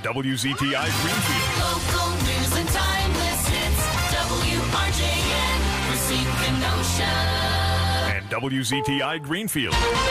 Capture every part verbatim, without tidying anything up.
W Z T I Greenfield. Local news and timeless hits. W R J N, Racine Kenosha. And W Z T I Greenfield.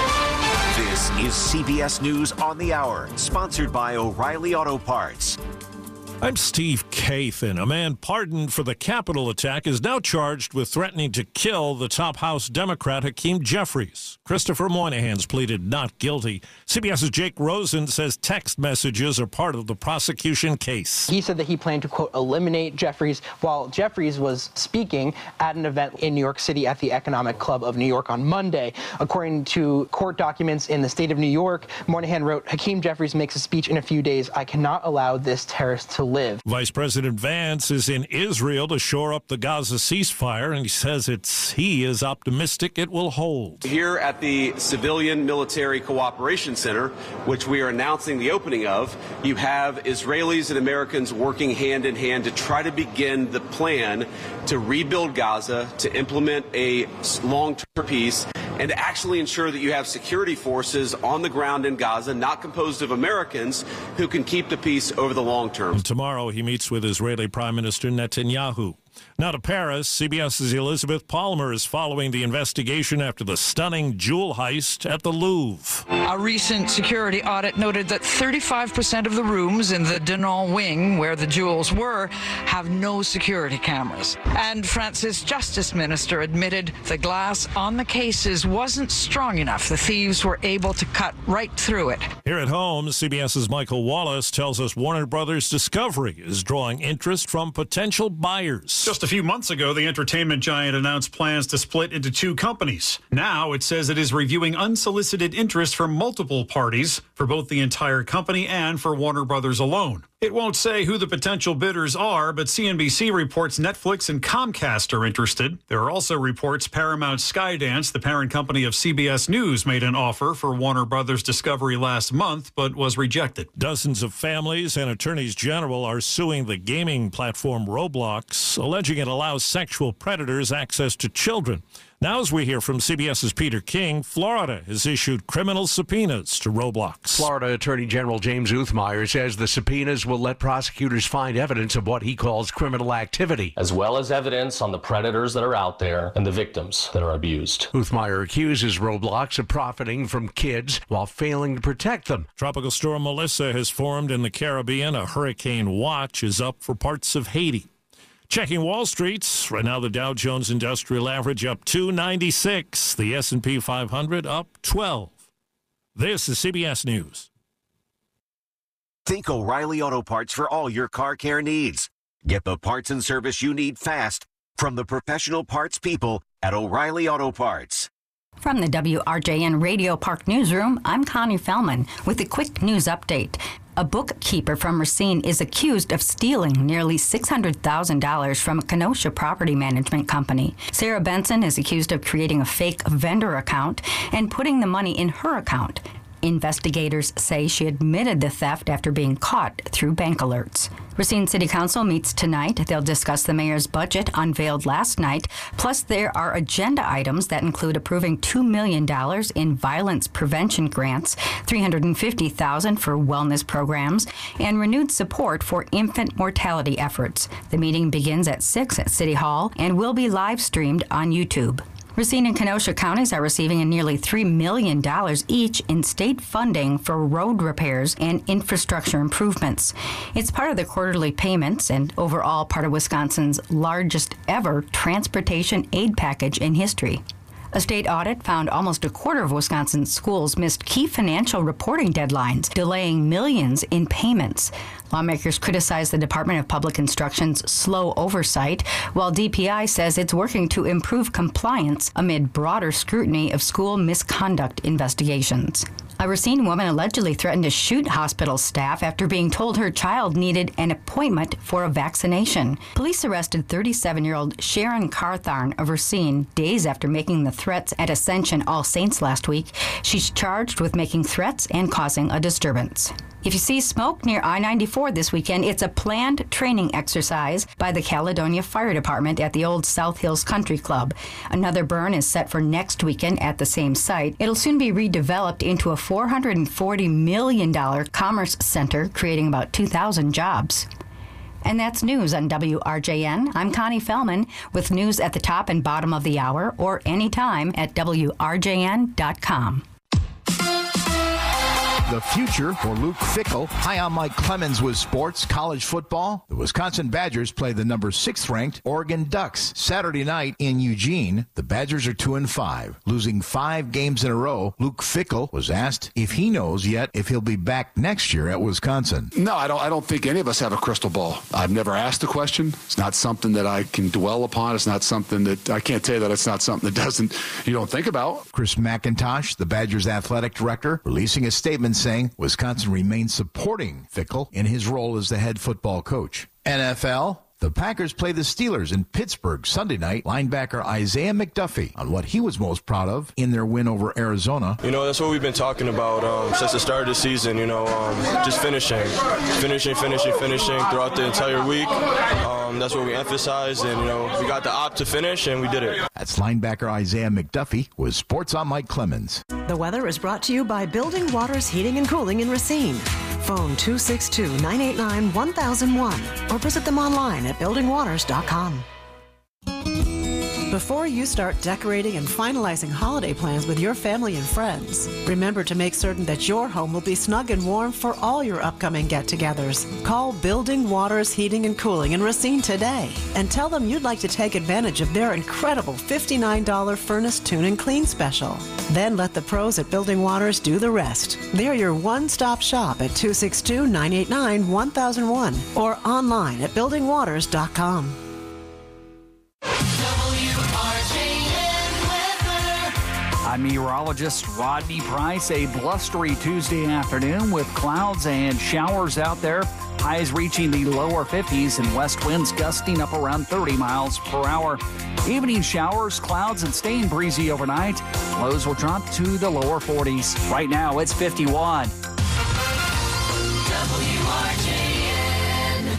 This is C B S News on the Hour, sponsored by O'Reilly Auto Parts. I'm Steve Kathan. A man pardoned for the Capitol attack is now charged with threatening to kill the top House Democrat Hakeem Jeffries. Christopher Moynihan's pleaded not guilty. CBS's Jake Rosen says text messages are part of the prosecution case. He said that he planned to, quote, eliminate Jeffries while Jeffries was speaking at an event in New York City at the Economic Club of New York on Monday. According to court documents in the state of New York, Moynihan wrote, Hakeem Jeffries makes a speech in a few days. I cannot allow this terrorist to live. Vice President Vance is in Israel to shore up the Gaza ceasefire, and he says it's he is optimistic it will hold. Here at the Civilian Military Cooperation Center, which we are announcing the opening of, you have Israelis and Americans working hand in hand to try to begin the plan to rebuild Gaza, to implement a long-term peace, and to actually ensure that you have security forces on the ground in Gaza, not composed of Americans, who can keep the peace over the long term. And tomorrow he meets with Israeli Prime Minister Netanyahu. Now to Paris, CBS's Elizabeth Palmer is following the investigation after the stunning jewel heist at the Louvre. A recent security audit noted that thirty-five percent of the rooms in the Denon wing, where the jewels were, have no security cameras. And France's justice minister admitted the glass on the cases wasn't strong enough. The thieves were able to cut right through it. Here at home, CBS's Michael Wallace tells us Warner Brothers Discovery is drawing interest from potential buyers. Just a few months ago, the entertainment giant announced plans to split into two companies. Now it says it is reviewing unsolicited interest from multiple parties for both the entire company and for Warner Brothers alone. It won't say who the potential bidders are, but C N B C reports Netflix and Comcast are interested. There are also reports Paramount Skydance, the parent company of C B S News, made an offer for Warner Brothers Discovery last month, but was rejected. Dozens of families and attorneys general are suing the gaming platform Roblox, alleging it allows sexual predators access to children. Now, as we hear from CBS's Peter King, Florida has issued criminal subpoenas to Roblox. Florida Attorney General James Uthmeier says the subpoenas will let prosecutors find evidence of what he calls criminal activity, as well as evidence on the predators that are out there and the victims that are abused. Uthmeier accuses Roblox of profiting from kids while failing to protect them. Tropical storm Melissa has formed in the Caribbean. A hurricane watch is up for parts of Haiti. Checking Wall Street's, right now the Dow Jones Industrial Average up two ninety-six, the S and P five hundred up twelve. This is C B S News. Think O'Reilly Auto Parts for all your car care needs. Get the parts and service you need fast from the professional parts people at O'Reilly Auto Parts. From the W R J N Radio Park Newsroom, I'm Connie Fellman with a quick news update. A bookkeeper from Racine is accused of stealing nearly six hundred thousand dollars from a Kenosha property management company. Sarah Benson is accused of creating a fake vendor account and putting the money in her account. Investigators say she admitted the theft after being caught through bank alerts. Racine City Council meets tonight. They'll discuss the mayor's budget unveiled last night. Plus, there are agenda items that include approving two million dollars in violence prevention grants, three hundred fifty thousand dollars for wellness programs, and renewed support for infant mortality efforts. The meeting begins at six at City Hall and will be live streamed on YouTube. Racine and Kenosha counties are receiving nearly three million dollars each in state funding for road repairs and infrastructure improvements. It's part of the quarterly payments and overall part of Wisconsin's largest ever transportation aid package in history. A state audit found almost a quarter of Wisconsin's schools missed key financial reporting deadlines, delaying millions in payments. Lawmakers criticize the Department of Public Instruction's slow oversight, while D P I says it's working to improve compliance amid broader scrutiny of school misconduct investigations. A Racine woman allegedly threatened to shoot hospital staff after being told her child needed an appointment for a vaccination. Police arrested thirty-seven-year-old Sharon Cartharn of Racine days after making the threats at Ascension All Saints last week. She's charged with making threats and causing a disturbance. If you see smoke near I ninety-four this weekend, it's a planned training exercise by the Caledonia Fire Department at the old South Hills Country Club. Another burn is set for next weekend at the same site. It'll soon be redeveloped into a four hundred forty million dollars commerce center, creating about two thousand jobs. And that's news on W R J N. I'm Connie Fellman with news at the top and bottom of the hour or anytime at W R J N dot com. The future for Luke Fickell. Hi, I'm Mike Clemens with sports, college football. The Wisconsin Badgers play the number six-ranked Oregon Ducks Saturday night in Eugene. The Badgers are two and five, losing five games in a row. Luke Fickell was asked if he knows yet if he'll be back next year at Wisconsin. No, I don't. I don't think any of us have a crystal ball. I've never asked the question. It's not something that I can dwell upon. It's not something that I can't tell you that it's not something that doesn't you don't think about. Chris McIntosh, the Badgers athletic director, releasing a statement saying Wisconsin remains supporting Fickell in his role as the head football coach. N F L. The Packers play the Steelers in Pittsburgh Sunday night. Linebacker Isaiah McDuffie on what he was most proud of in their win over Arizona. You know, that's what we've been talking about um, since the start of the season, you know, um, just finishing, finishing, finishing, finishing throughout the entire week. Um, that's what we emphasized, and, you know, we got the op to finish, and we did it. That's linebacker Isaiah McDuffie with Sports on Mike Clemens. The weather is brought to you by Building Waters Heating and Cooling in Racine. Phone two six two, nine eight nine, one thousand one or visit them online at building waters dot com. Before you start decorating and finalizing holiday plans with your family and friends, remember to make certain that your home will be snug and warm for all your upcoming get-togethers. Call Building Waters Heating and Cooling in Racine today and tell them you'd like to take advantage of their incredible fifty-nine dollars Furnace Tune and Clean special. Then let the pros at Building Waters do the rest. They're your one-stop shop at two six two, nine eight nine, one thousand one or online at building waters dot com. I'm meteorologist Rodney Price. A blustery Tuesday afternoon with clouds and showers out there. Highs reaching the lower fifties and west winds gusting up around thirty miles per hour. Evening showers, clouds, and staying breezy overnight. Lows will drop to the lower forties. Right now, it's fifty-one. W R J N.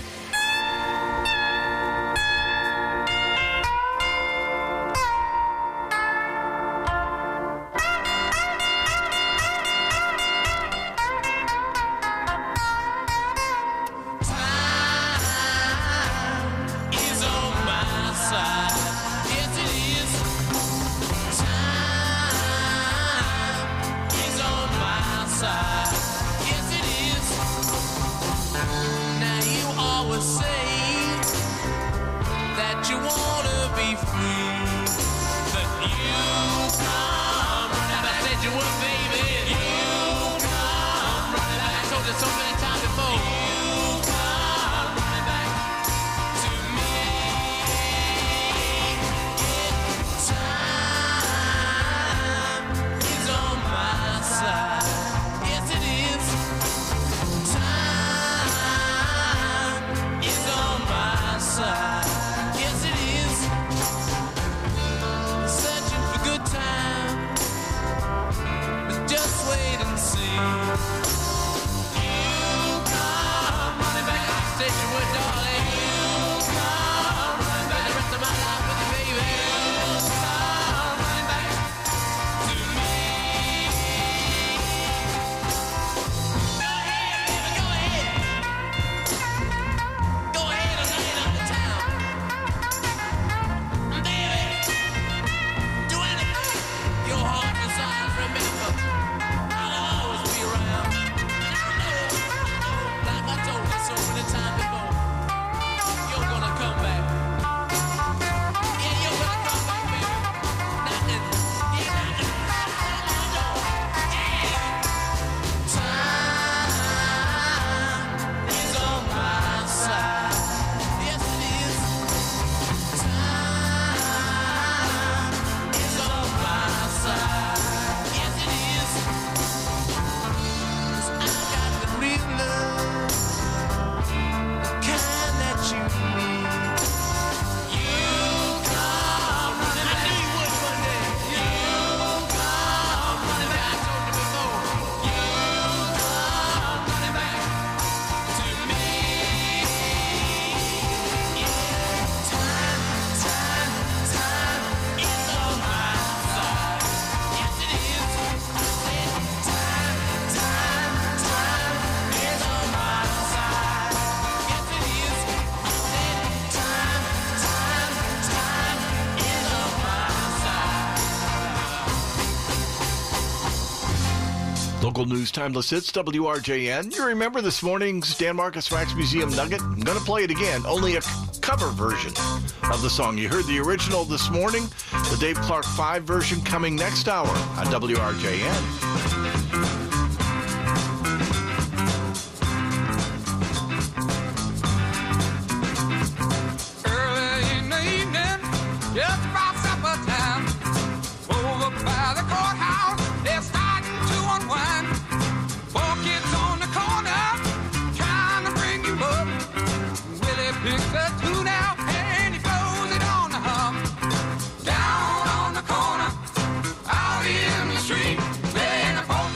Local news, timeless hits, W R J N. You remember this morning's Dan Marcus Wax Museum Nugget? I'm going to play it again, only a cover version of the song. You heard the original this morning, the Dave Clark five version coming next hour on W R J N. Early in the evening, just about supper time, over by the courthouse, they're starting to unwind. Four kids on the corner, trying to bring you up. Willie picks a tune out and he blows it on the hum. Down on the corner, out in the street, playing the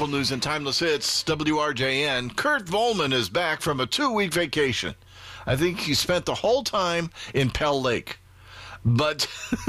Local news and timeless hits, W R J N. Kurt Volman is back from a two-week vacation. I think he spent the whole time in Pell Lake. But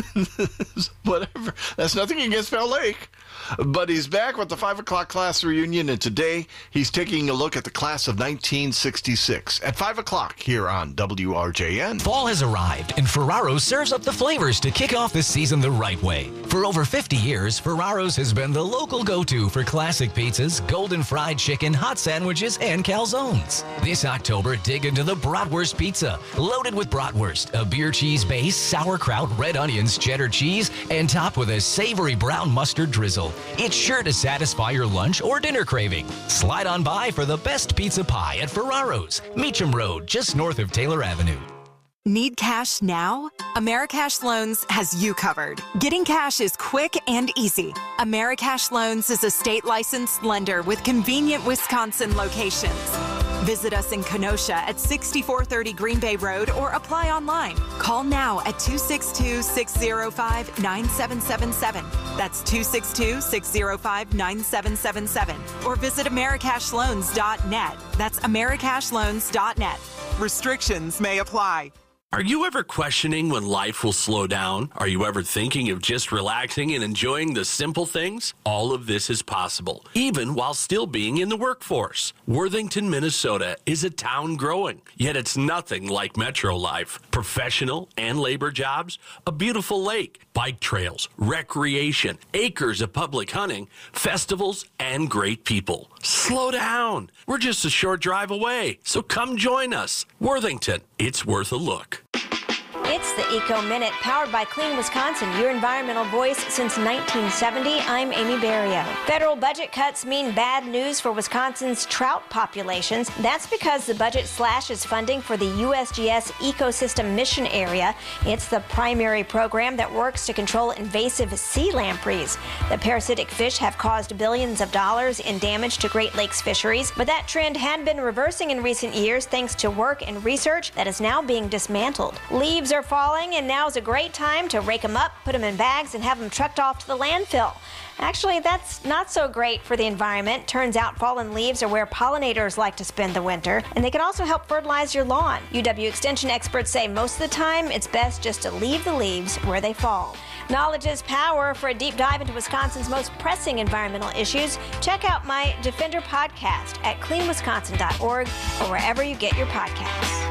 whatever. That's nothing against Pell Lake. But he's back with the five o'clock class reunion, and today he's taking a look at the class of nineteen sixty-six at five o'clock here on W R J N. Fall has arrived, and Ferraro's serves up the flavors to kick off the season the right way. For over fifty years, Ferraro's has been the local go-to for classic pizzas, golden fried chicken, hot sandwiches, and calzones. This October, dig into the Bratwurst Pizza, loaded with bratwurst, a beer cheese base, sauerkraut, red onions, cheddar cheese, and topped with a savory brown mustard drizzle. It's sure to satisfy your lunch or dinner craving. Slide on by for the best pizza pie at Ferraro's, Meacham Road, just north of Taylor Avenue. Need cash now? Americash Loans has you covered. Getting cash is quick and easy. Americash Loans is a state-licensed lender with convenient Wisconsin locations. Visit us in Kenosha at sixty-four thirty Green Bay Road or apply online. Call now at two six two, six zero five, nine seven seven seven. That's two six two, six zero five, nine seven seven seven. Or visit Americash Loans dot net. That's Americash Loans dot net. Restrictions may apply. Are you ever questioning when life will slow down? Are you ever thinking of just relaxing and enjoying the simple things? All of this is possible, even while still being in the workforce. Worthington, Minnesota is a town growing, yet it's nothing like metro life. Professional and labor jobs, a beautiful lake, bike trails, recreation, acres of public hunting, festivals, and great people. Slow down. We're just a short drive away, so come join us. Worthington, it's worth a look. It's the Eco Minute, powered by Clean Wisconsin, your environmental voice since nineteen seventy. I'm Amy Barrio. Federal budget cuts mean bad news for Wisconsin's trout populations. That's because the budget slashes funding for the U S G S Ecosystem Mission Area. It's the primary program that works to control invasive sea lampreys. The parasitic fish have caused billions of dollars in damage to Great Lakes fisheries, but that trend had been reversing in recent years thanks to work and research that is now being dismantled. Leaves are falling, and now is a great time to rake them up, put them in bags, and have them trucked off to the landfill. Actually, that's not so great for the environment. Turns out fallen leaves are where pollinators like to spend the winter, and they can also help fertilize your lawn. U W Extension experts say most of the time it's best just to leave the leaves where they fall. Knowledge is power. For a deep dive into Wisconsin's most pressing environmental issues, check out my Defender podcast at clean wisconsin dot org or wherever you get your podcasts.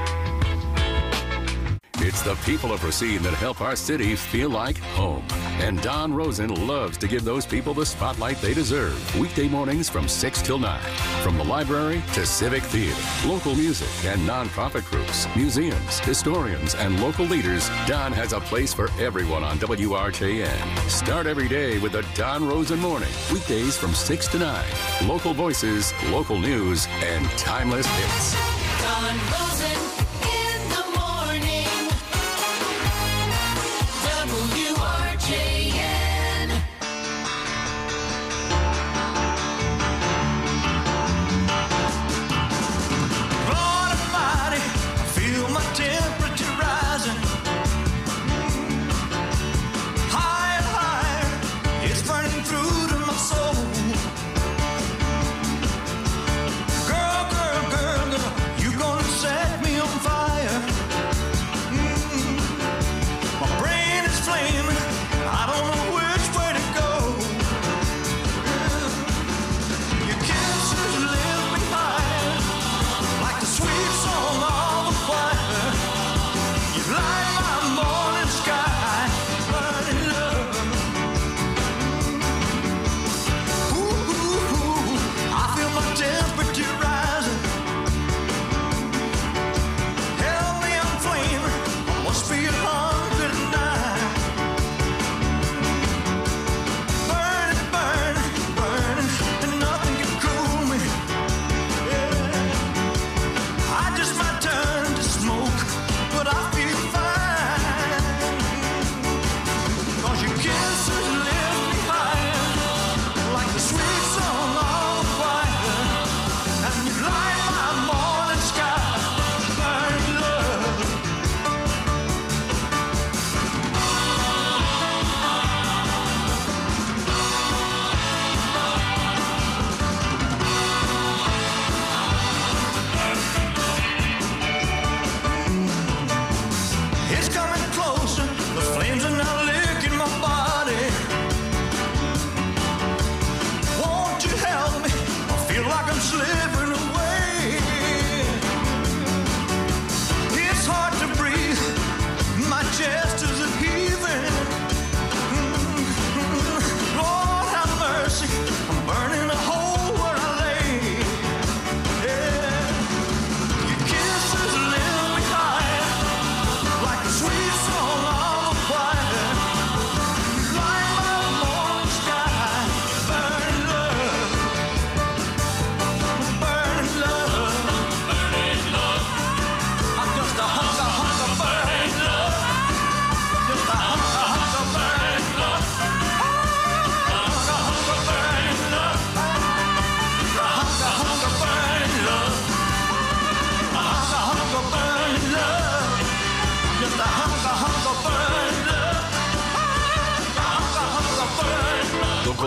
It's the people of Racine that help our city feel like home. And Don Rosen loves to give those people the spotlight they deserve. Weekday mornings from six till nine. From the library to civic theater, local music and nonprofit groups, museums, historians, and local leaders, Don has a place for everyone on W R J N. Start every day with the Don Rosen Morning. Weekdays from six to nine. Local voices, local news, and timeless hits. Don Rosen. W R J N. Lord Almighty, I feel my temperature rising. Higher and higher, it's burning through to my soul. Girl, girl, girl, girl, you gonna set me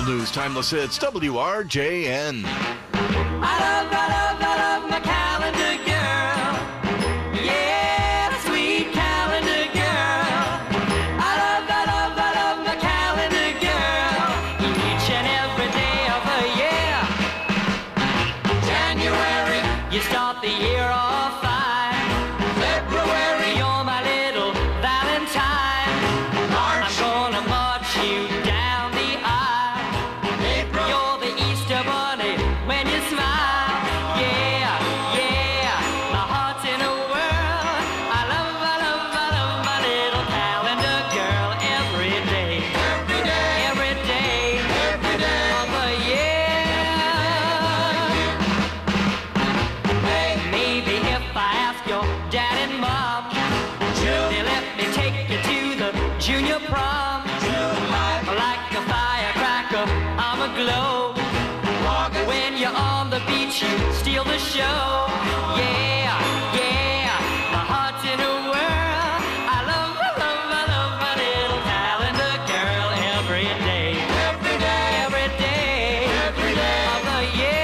news, timeless hits, W R J N. I love, I love, I love my calendar girl. Yeah, the sweet calendar girl. I love, I love, I love my calendar girl. Each and every day of the year. January, you start the year off fine. February, you're my little Valentine. March, I'm gonna march you down the aisle. April, you're the Easter bunny when you smile. Yeah, yeah, my heart's in a whirl. I love, I love, I love my little calendar girl every day. Every day, every day, every day of the year. Hey, maybe if I ask your dad and mom, they let me take you to the junior prom. Like a firecracker, I'm a glow. When you're on the beach, you steal the show. Yeah, yeah, my heart's in a whirl. I love, I love, I love my little calendar girl every day. Every day, every day, every day of the year.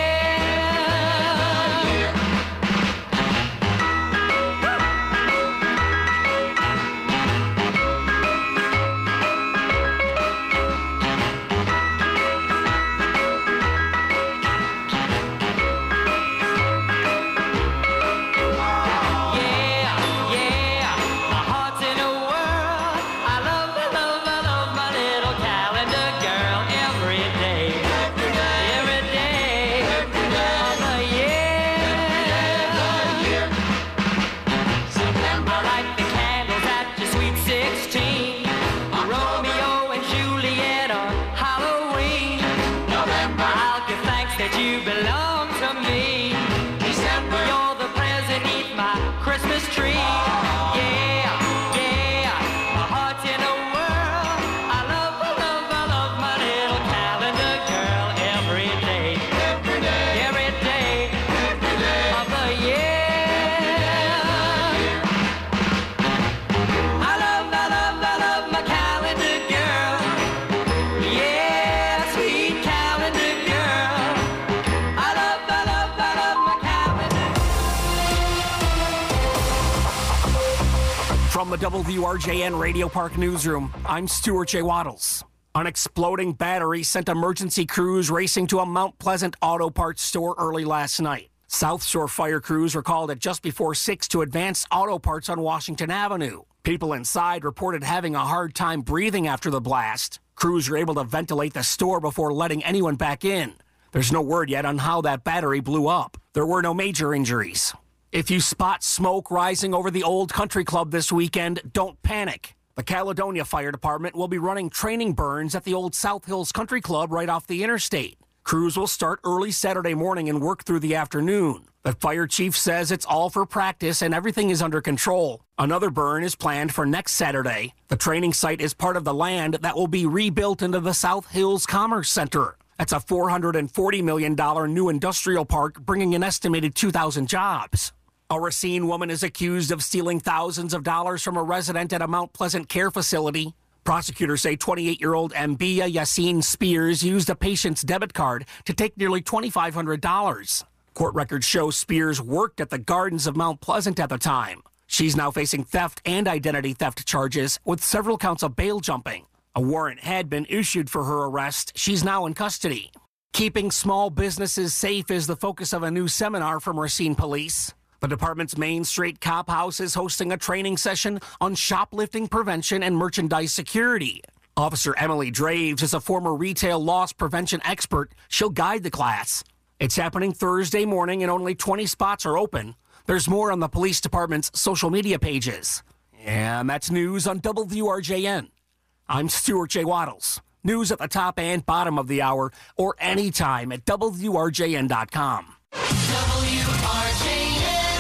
That you belong to me. December, you're the present beneath my Christmas tree. Yeah, yeah, my heart's in a whirl. I love, I love, I love my little calendar girl every day. Every day, every day, every day of the year. I love, I love, I love my calendar girl. Yeah, sweet calendar girl. From the W R J N Radio Park Newsroom, I'm Stuart J. Waddles. An exploding battery sent emergency crews racing to a Mount Pleasant auto parts store early last night. South Shore fire crews were called at just before six to Advanced Auto Parts on Washington Avenue. People inside reported having a hard time breathing after the blast. Crews were able to ventilate the store before letting anyone back in. There's no word yet on how that battery blew up. There were no major injuries. If you spot smoke rising over the Old Country Club this weekend, don't panic. The Caledonia Fire Department will be running training burns at the old South Hills Country Club right off the interstate. Crews will start early Saturday morning and work through the afternoon. The fire chief says it's all for practice and everything is under control. Another burn is planned for next Saturday. The training site is part of the land that will be rebuilt into the South Hills Commerce Center. That's a four hundred forty million dollars new industrial park, bringing an estimated two thousand jobs. A Racine woman is accused of stealing thousands of dollars from a resident at a Mount Pleasant care facility. Prosecutors say twenty-eight-year-old Mbia Yassine Spears used a patient's debit card to take nearly two thousand five hundred dollars. Court records show Spears worked at the Gardens of Mount Pleasant at the time. She's now facing theft and identity theft charges with several counts of bail jumping. A warrant had been issued for her arrest. She's now in custody. Keeping small businesses safe is the focus of a new seminar from Racine Police. The department's Main Street Cop House is hosting a training session on shoplifting prevention and merchandise security. Officer Emily Draves is a former retail loss prevention expert. She'll guide the class. It's happening Thursday morning and only twenty spots are open. There's more on the police department's social media pages. And that's news on W R J N. I'm Stuart J. Waddles. News at the top and bottom of the hour or anytime at W R J N dot com. W R J N.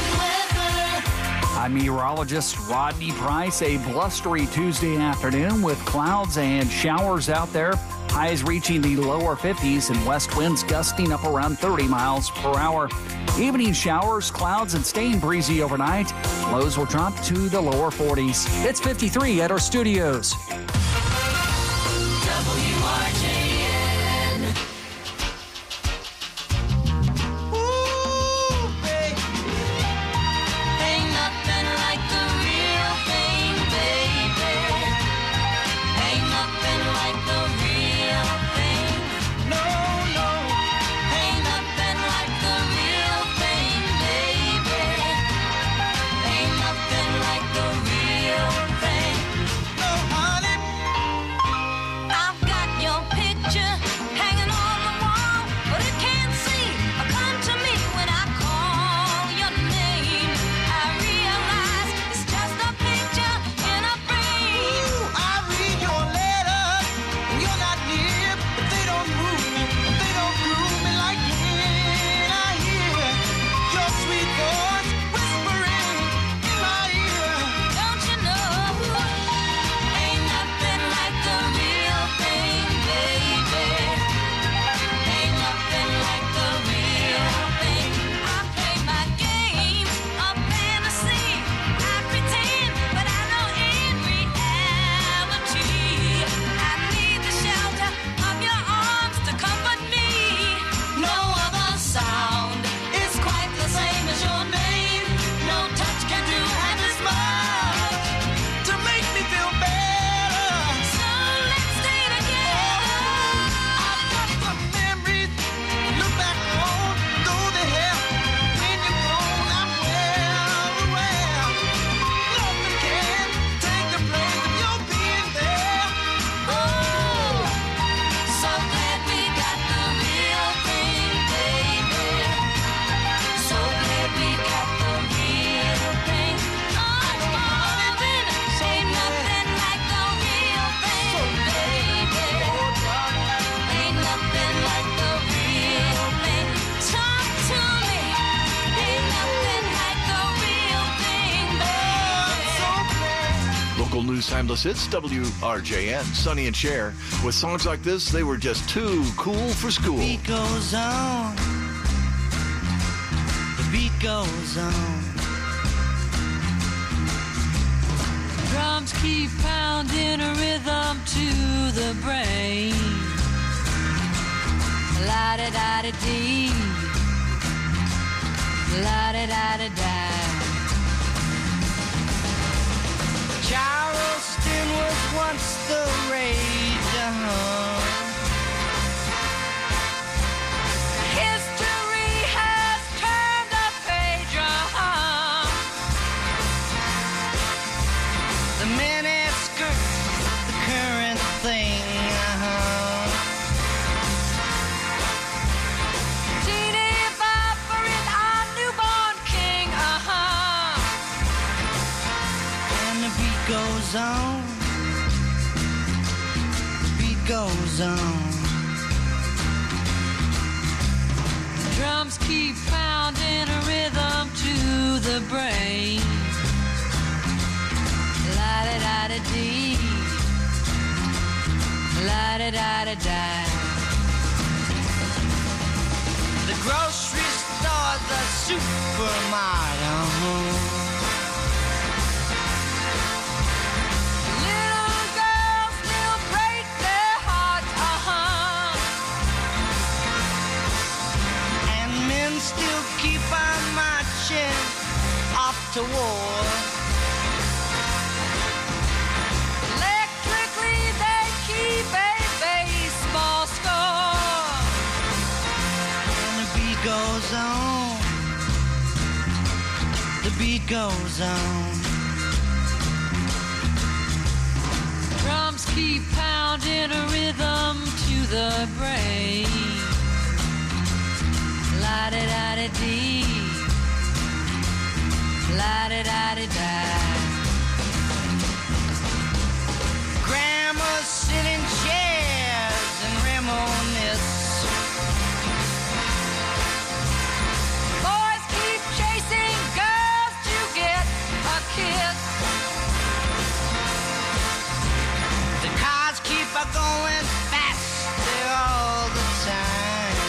I'm meteorologist Rodney Price. A blustery Tuesday afternoon with clouds and showers out there. Highs reaching the lower fifties and west winds gusting up around thirty miles per hour. Evening showers, clouds, and staying breezy overnight. Lows will drop to the lower forties. It's fifty-three at our studios. W R J N. News Timeless Hits, W R J N, Sonny and Cher. With songs like this, they were just too cool for school. The beat goes on. The beat goes on. Drums keep pounding a rhythm to the brain. La-da-da-da-dee. La-da-da-da-da. Charleston was once the rage, uh-huh. History has turned a page, uh-huh. The miniskirts, the current thing, uh-huh. Teeny bopper is our newborn king, uh-huh. And the beat goes on. The beat goes on. The drums keep pounding a rhythm to the brain. La-da-da-da-dee. La-da-da-da-da. The grocery store's a supermarket. Uh-huh. Little girls still break their hearts, uh-huh. And men still keep on marching off to war. Electrically they keep a baseball score. And the beat goes on. The beat goes on. Drums keep pounding a rhythm to the brain. La-da-da-da-dee. La-da-da-da-da. Grandmas sit in chairs and reminisce. Boys keep chasing girls to get a kiss. The cars keep a going faster all the time.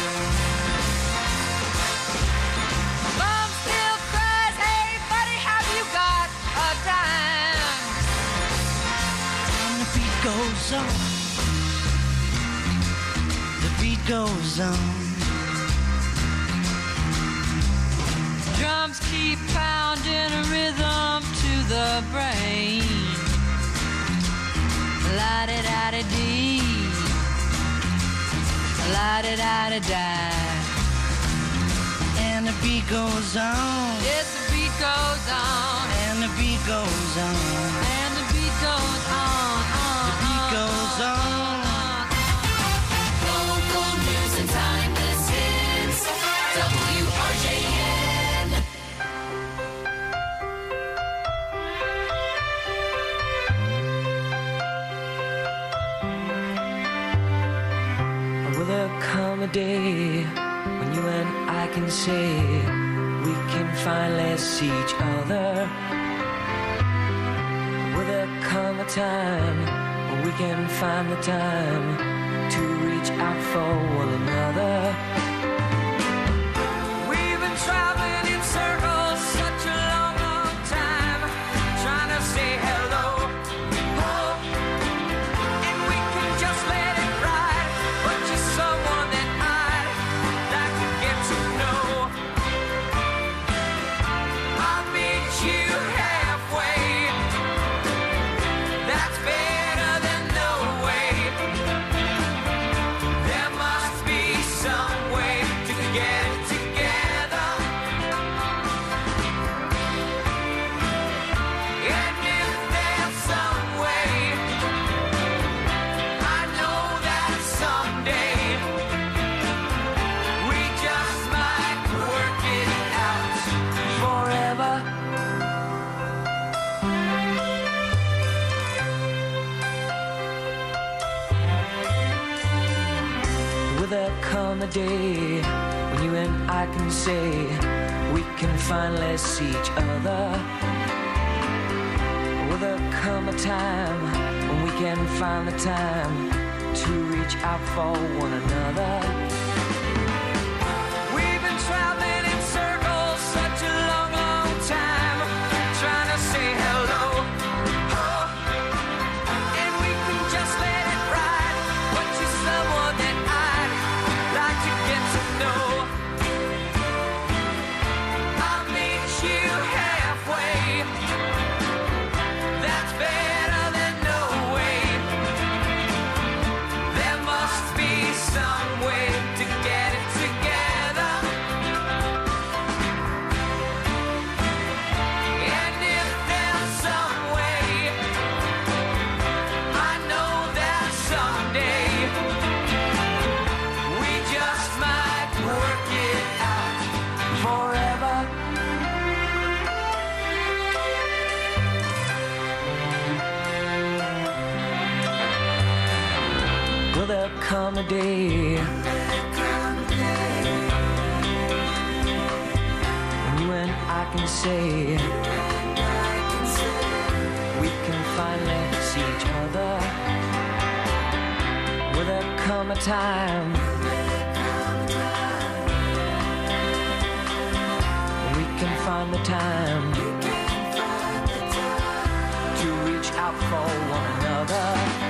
Mom still cries, hey buddy, have you got a dime? And the beat goes on. The beat goes on. Drums keep pounding a rhythm to the brain. La-da-da-da-dee. La-da-da-da-da. And the beat goes on. Yes, the beat goes on. And the beat goes on. And the beat goes on. on the beat goes on. Local news and timeless hits. W R J N. Will there come a day when you and I can say we can finally see each other? Will there come a time when we can find the time to reach out for one another? We've been traveling in circles such a long, long time, trying to say hello. Oh, and we can just let it ride, but you're someone that I'd like to get to know. I'll meet you halfway. That's better than no way. There must be some way to get together. And if there's some way, I know that someday we just might work it out forever. Will there come a day when you and I can say we can finally see each other? Will there come a time when we can find the time to reach out for one another. We've been traveling in circles such a long, long time, trying to say hello. Oh, and we can just let it ride, but you're someone that I'd like to get to know. I'll meet you halfway. That's better than no way. There must be some way to get it together. And if there's some way, I know that someday we just might work it out forever. Will there come a day when you and I can say we can finally see each other? Will there come a time when we can find the time to reach out for one another?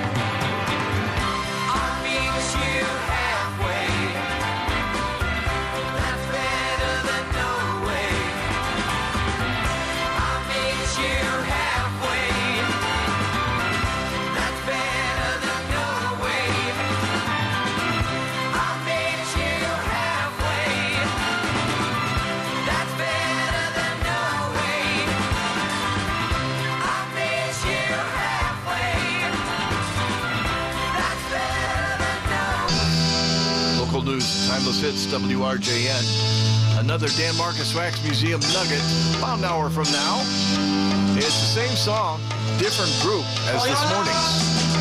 I'll meet you halfway. That's better than no way. I'll meet you halfway. That's better than no way. I'll meet you halfway. That's better than no way. I'll meet you halfway. That's better than no way. Local news, Timeless Hits, W R J N. Another Dan Marcus Wax Museum nugget, about an hour from now. It's the same song, different group as this morning's.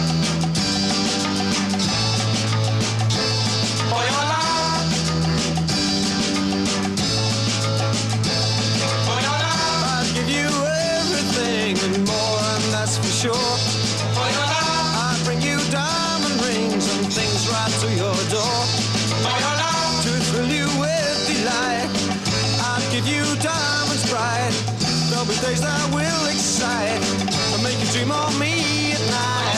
I'll give you everything and more, and that's for sure. I'll bring you diamond rings and things right to your door. To thrill you with delight, I'll give you diamonds bright. There'll be days that will excite and make you dream of me at night.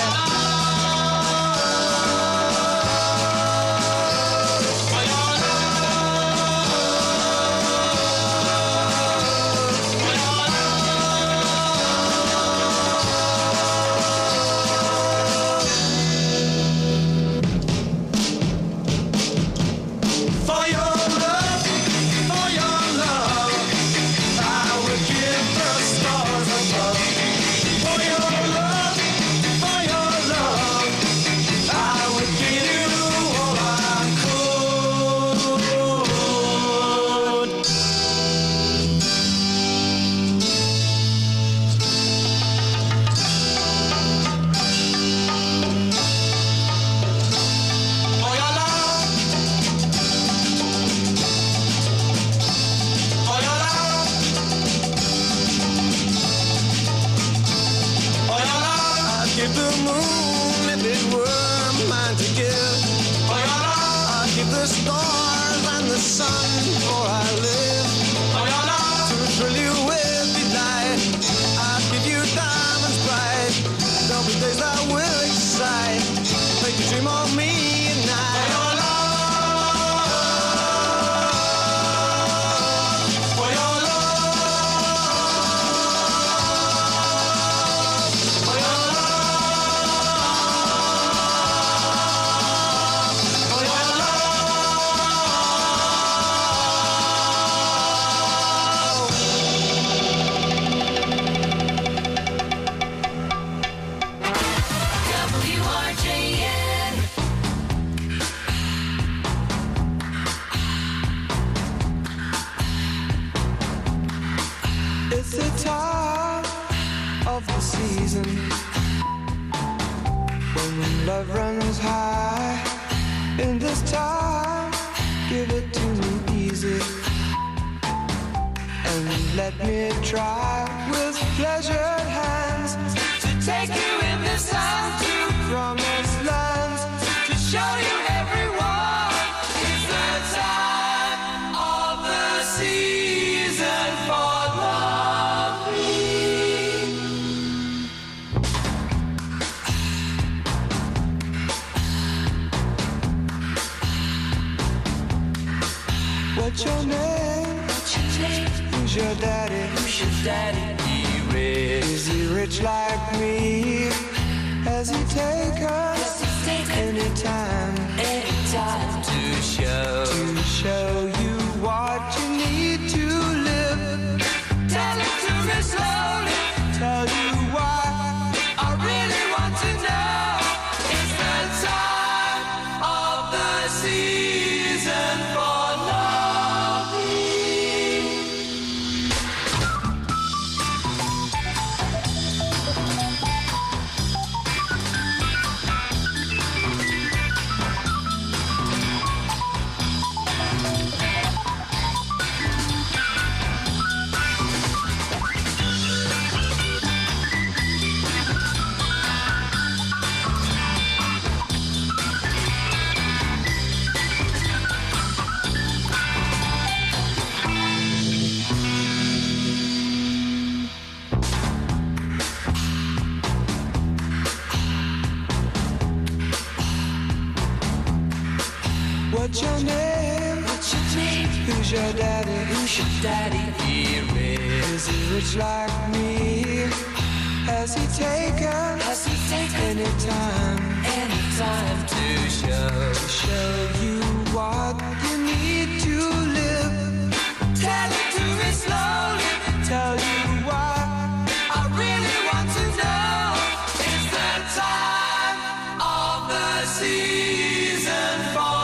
For your love, for your love, I would give the stars above. For your love, for your love, I would give you all I could. For your love, for your love, for your love, I'd give the moon if it were mine to give. For your love, I'd give the stars and the sun for I live. For your love, to thrill you with delight, I'd give you diamonds bright. There'll be days that will excite, make you dream of me at night. For your love, for your love, for your love, for your W R J N. It's the time of the season when love runs high. In this time, give it to me easy and let me try with pleasured hands to take you in this time to promised lands, to show you everyone. It's the time of the season for loving. What's your name? What's your name? Who's your daddy? Who's your daddy? He rich. Is he rich like me? Has he take us anytime? Anytime to show to show you what you need to live. Tell it to me slowly. Tell you why I really want to know. It's the time of the season for loving. What's your name? What's your name? Who's your daddy? Who's your daddy? He rich. Is he rich like me? Has he taken? Has he taken anytime? Anytime to show to show you what you need to live. Tell it to me slowly. Tell you why I really want to know. It's the time of the season for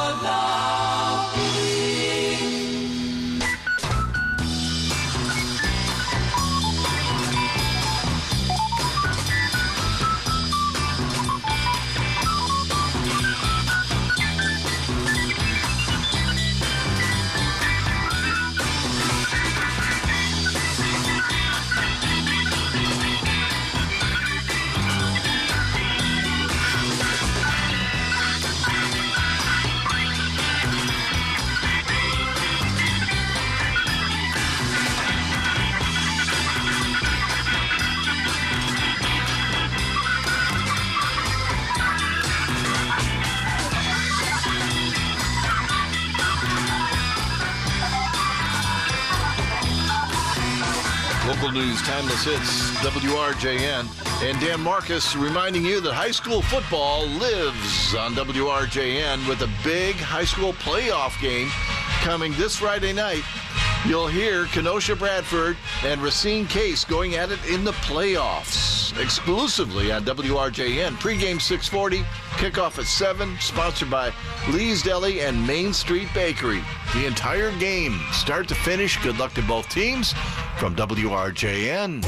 Local news, timeless hits, W R J N. And Dan Marcus reminding you that high school football lives on W R J N with a big high school playoff game coming this Friday night. You'll hear Kenosha Bradford and Racine Case going at it in the playoffs exclusively on W R J N. Pre-game six forty, kickoff at seven, sponsored by Lee's Deli and Main Street Bakery. The entire game, start to finish. Good luck to both teams from W R J N.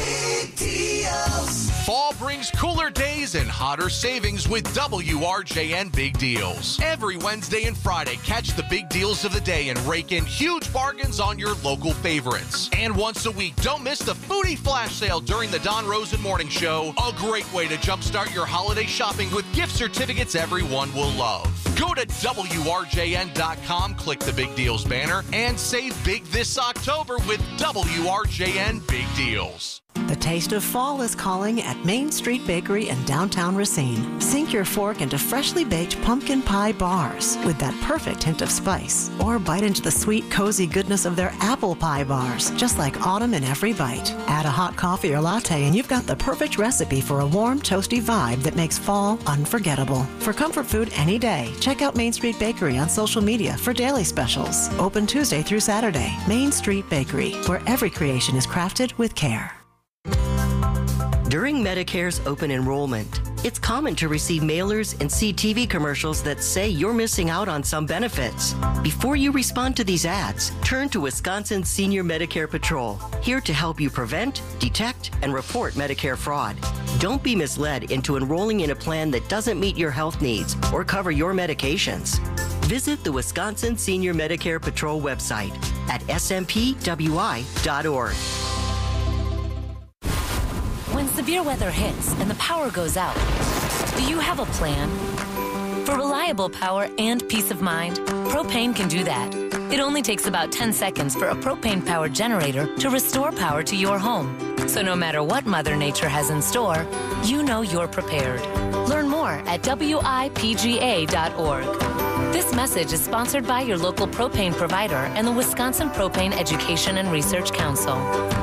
Fall brings cooler days and hotter savings with W R J N Big Deals. Every Wednesday and Friday, catch the big deals of the day and rake in huge bargains on your local favorites. And once a week, don't miss the Foodie Flash Sale during the Don Rosen Morning Show. A great way to jumpstart your holiday shopping with gift certificates everyone will love. Go to W R J N dot com, click the Big Deals banner, and save big this October with W R J N Big Deals. The taste of fall is calling at Main Street Bakery in downtown Racine. Sink your fork into freshly baked pumpkin pie bars with that perfect hint of spice. Or bite into the sweet, cozy goodness of their apple pie bars, just like autumn in every bite. Add a hot coffee or latte and you've got the perfect recipe for a warm, toasty vibe that makes fall unforgettable. For comfort food any day, check out Main Street Bakery on social media for daily specials. Open Tuesday through Saturday. Main Street Bakery, where every creation is crafted with care. During Medicare's open enrollment, it's common to receive mailers and see T V commercials that say you're missing out on some benefits. Before you respond to these ads, turn to Wisconsin Senior Medicare Patrol, here to help you prevent, detect, and report Medicare fraud. Don't be misled into enrolling in a plan that doesn't meet your health needs or cover your medications. Visit the Wisconsin Senior Medicare Patrol website at S M P W I dot org. When severe weather hits and the power goes out, do you have a plan? For reliable power and peace of mind, Propane can do that. It only takes about ten seconds for a propane-powered generator to restore power to your home. So no matter what Mother Nature has in store, you know you're prepared. Learn more at W I P G A dot org. This message is sponsored by your local propane provider and the Wisconsin Propane Education and Research Council.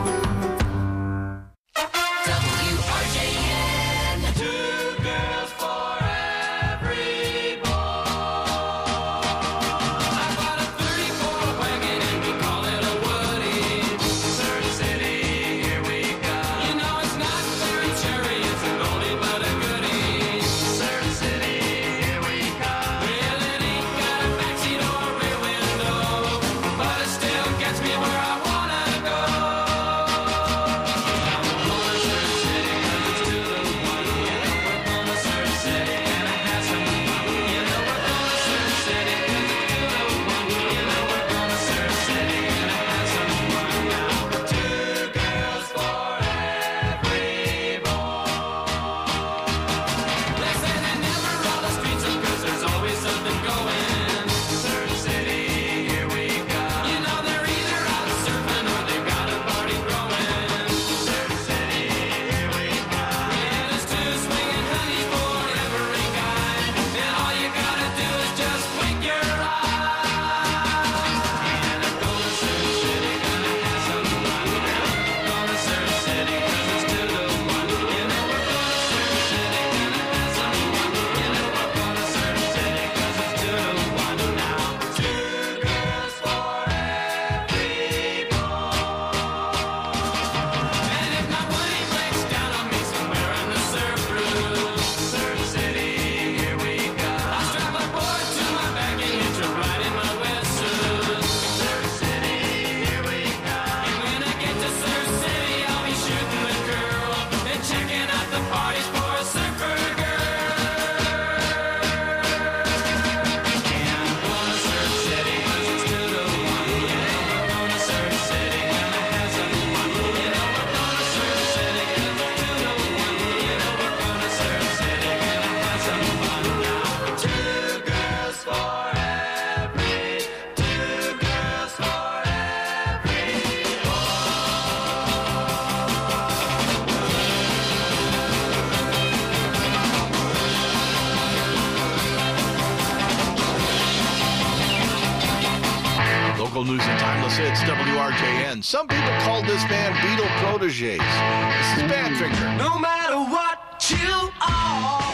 News and timeless hits, W R J N. Some people call this band Beatle Proteges. This is Badfinger. No matter what you are,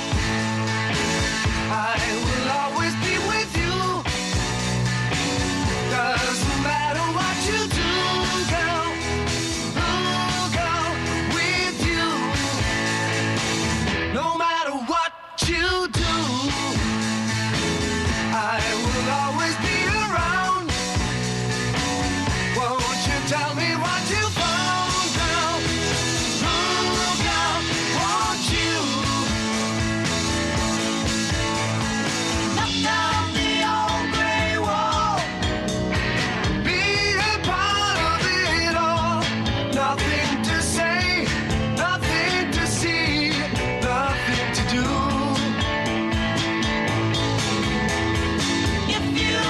I will always be with you. 'Cause no matter what you do, girl, oh, girl, with you. No matter what you do, I will always be around. Won't you tell me what you found, girl? Oh, girl, won't you? Knock down the old gray wall. Be a part of it all. Nothing to say, nothing to see, nothing to do. If you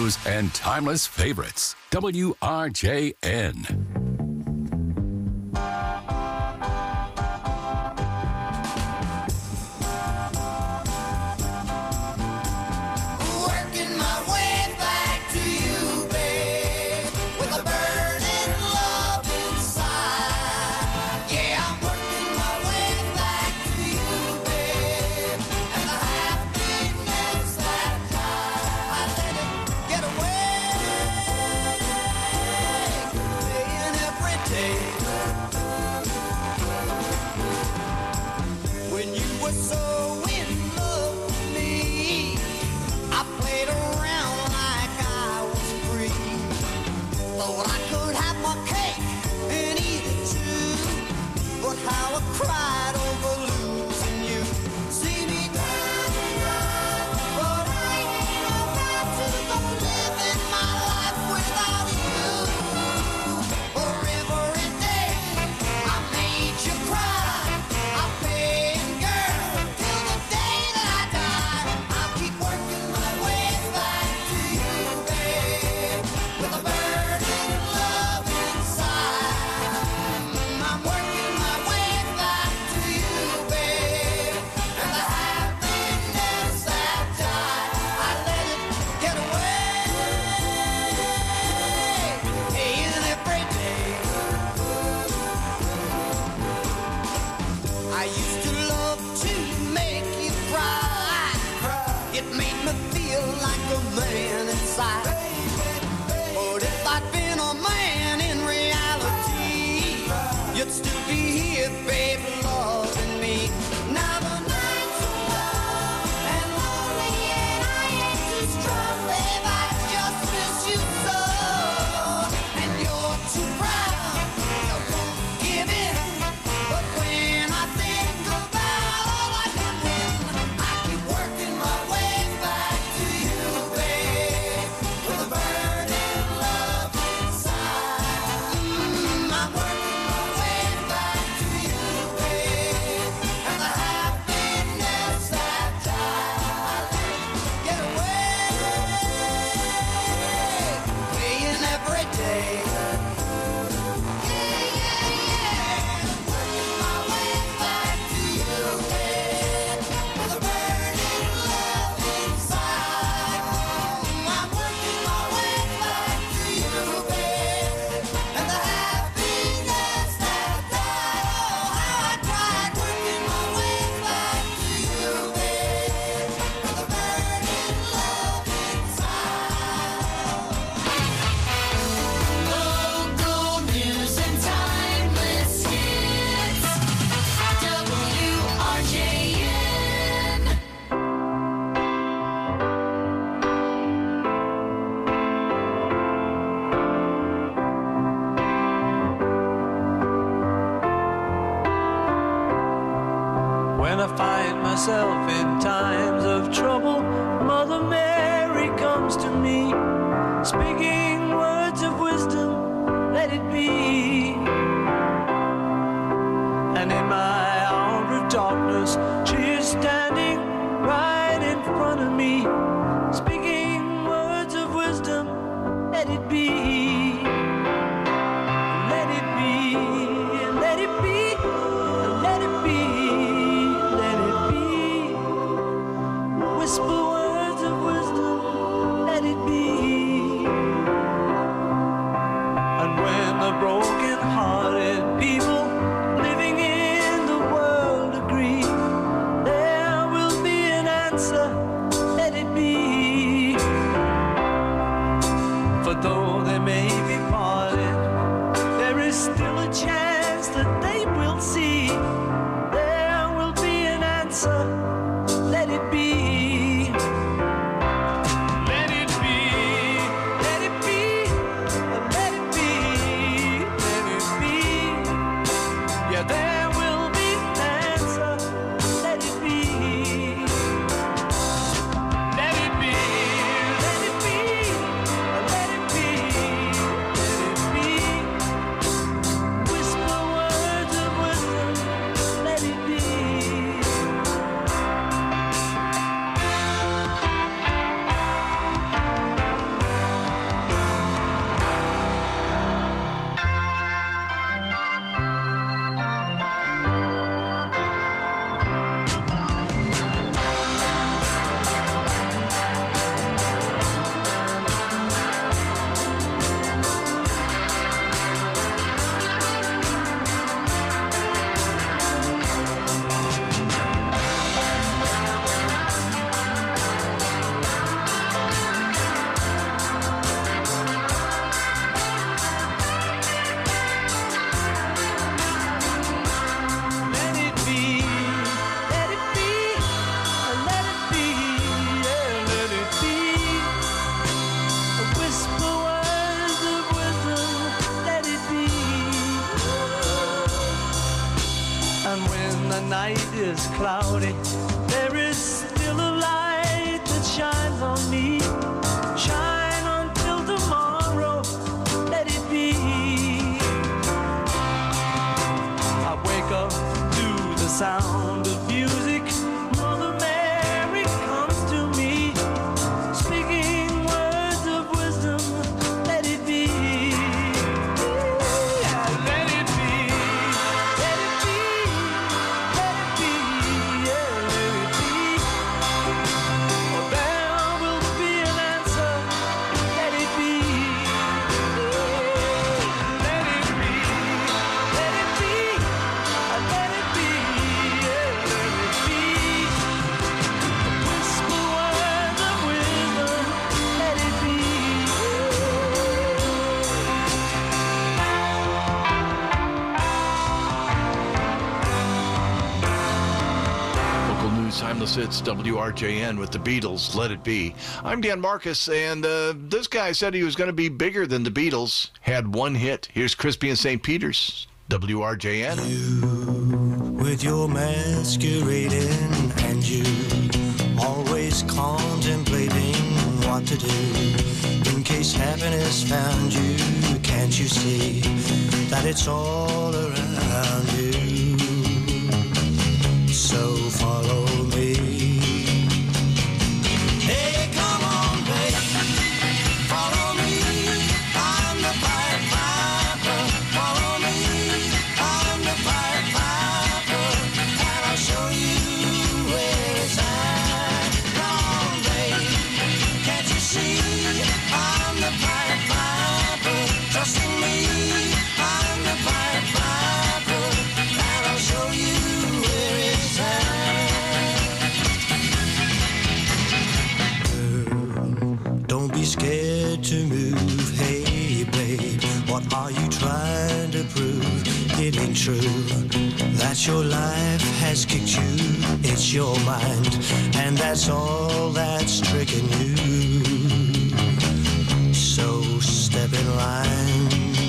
news, and timeless favorites. W R J N. Working my way back to you, babe, with a burning love inside. Yeah, I'm working my way back to you, babe, and the happiness that I let it get away. Playing every day. When you were so in love with me, I played around like I was free. Thought I could have my cake and eat it too. But how I cried over losing you. See me down, but I ain't about to go living my life without you. For every day I made you cry, I paid girl till the day that I die. I'll keep working my way back to you, babe, with a burning love inside. I'm working my way back to you, babe, and the happiness that died, I let it get away. Paying every day. I used to love to make you cry. It made me feel like a man inside. But if I'd been a man in reality, you'd still be here, babe, loving me. Now the nights are long and lonely, and I ain't too strong, babe. I just miss you so. And you're too proud, you won't give in. But when I think about all I can win, I keep working my way back to you, babe, with a burning love inside. Mm, I'm working my way back to you, babe, and the happiness that died, I let it get away. Paying every day. Local news and timeless hits. W R J N. When I find myself in times of trouble, Mother Mary comes to me, speaking words of wisdom, let it be. And in my hour of darkness, she is standing right in front of me, speaking words of wisdom, let it be. Let it be, let it be, let it be, let it be. Whisper words of wisdom, let it be. And when the broken-hearted people living in the world agree, there will be an answer, let it be. For though they may be parted, there is still a chance that they will see. There will be an answer, let it be. Let it be, let it be, let it be, let it be. Yeah, there will be an answer, let it be. Let it be, let it be, let it be, let it be. Whisper words of wisdom, let it be. night is cloudy, there is still a light that shines on me. Shine until tomorrow, let it be. I wake up to the sound of music. Mother Mary comes to me, speaking words of wisdom. Let it be. Yeah, let it be. Let it be. Let it be. Yeah, let it be. Oh, there will be an answer. Let it be. Let it be. Let it be. Let it be. Yeah, let it be. Whisper words of wisdom. Let it be. Local news, timeless hits, W R J N with the Beatles, Let It Be. I'm Dan Marcus, and uh, this guy said he was going to be bigger than the Beatles. Had one hit. Here's Crispy and Saint Peter's, W R J N. With your masquerading and you always contemplating what to do in case happiness found you. Can't you see that it's all around you? So follow me. Hey, come on, baby, follow me. I'm the Pied Piper. Follow me. I'm the Pied Piper, and I'll show you where it's at. Come on, baby, can't you see? I'm the Pied Piper. Trust in me. I'm the Pied Piper, and I'll show you where it's at. Girl, don't be scared to move. Hey, babe, what are you trying to prove? It ain't true that your life has kicked you. It's your mind, and that's all that's tricking you. So step in line.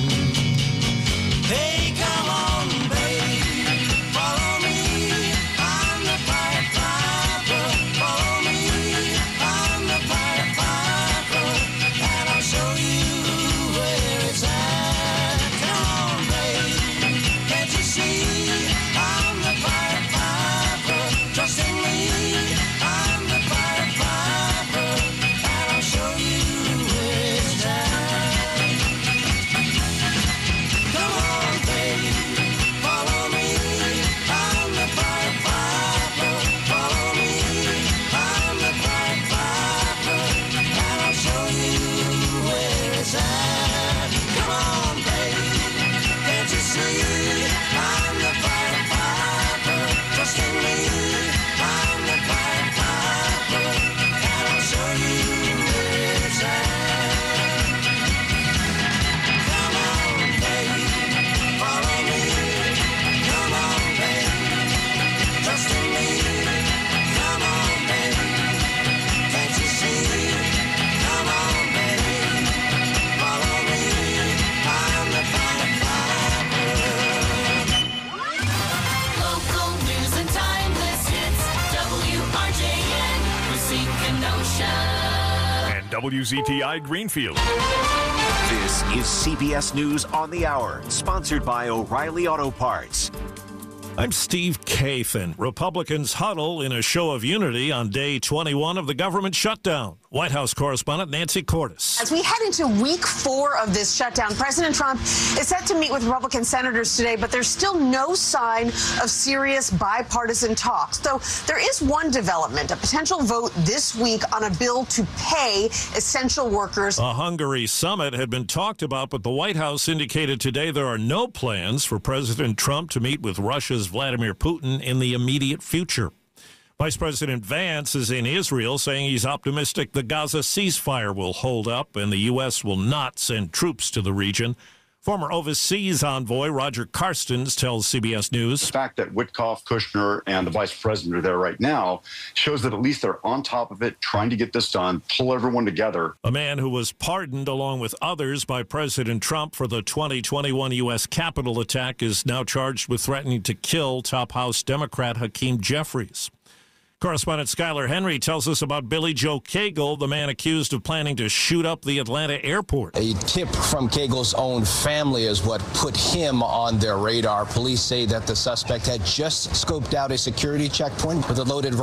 Hey, come on, babe, follow me. I'm the Pied Piper. Follow me. I'm the Pied Piper, and I'll show you where it's at. Come on, babe, can't you see? I'm the Pied Piper. Trust in me. I'm the Pied Piper, and I'll show you where it's at. Come on, babe, follow me. I'm the Pied Piper. Follow me. I'm the Pied Piper, and I'll show you where it's at. Come on, babe, can't you see? I'm the Pied Piper. Trust in me. I'm the Pied Piper, and I'll show you where it's at. Come on, babe, follow me. Come on, babe, trust in me. Come on, babe, can't you see? Come on, babe, follow me. I'm the Pied Piper. Local news and timeless hits. W R J N, Racine, Kenosha. And W Z T I Greenfield. This is C B S News on the Hour, sponsored by O'Reilly Auto Parts. I'm Steve Kathan. Republicans huddle in a show of unity on day twenty-one of the government shutdown. White House correspondent Nancy Cordes. As we head into week four of this shutdown, President Trump is set to meet with Republican senators today, but there's still no sign of serious bipartisan talks. Though there is one development, a potential vote this week on a bill to pay essential workers. A Hungary summit had been talked about, but the White House indicated today there are no plans for President Trump to meet with Russia's Vladimir Putin in the immediate future. Vice President Vance is in Israel, saying he's optimistic the Gaza ceasefire will hold up and the U S will not send troops to the region. Former overseas envoy Roger Carstens tells C B S News. The fact that Witkoff, Kushner, and the vice president are there right now shows that at least they're on top of it, trying to get this done, pull everyone together. A man who was pardoned along with others by President Trump for the twenty twenty-one U S Capitol attack is now charged with threatening to kill top House Democrat Hakeem Jeffries. Correspondent Skylar Henry tells us about Billy Joe Cagle, the man accused of planning to shoot up the Atlanta airport. A tip from Cagle's own family is what put him on their radar. Police say that the suspect had just scoped out a security checkpoint with a loaded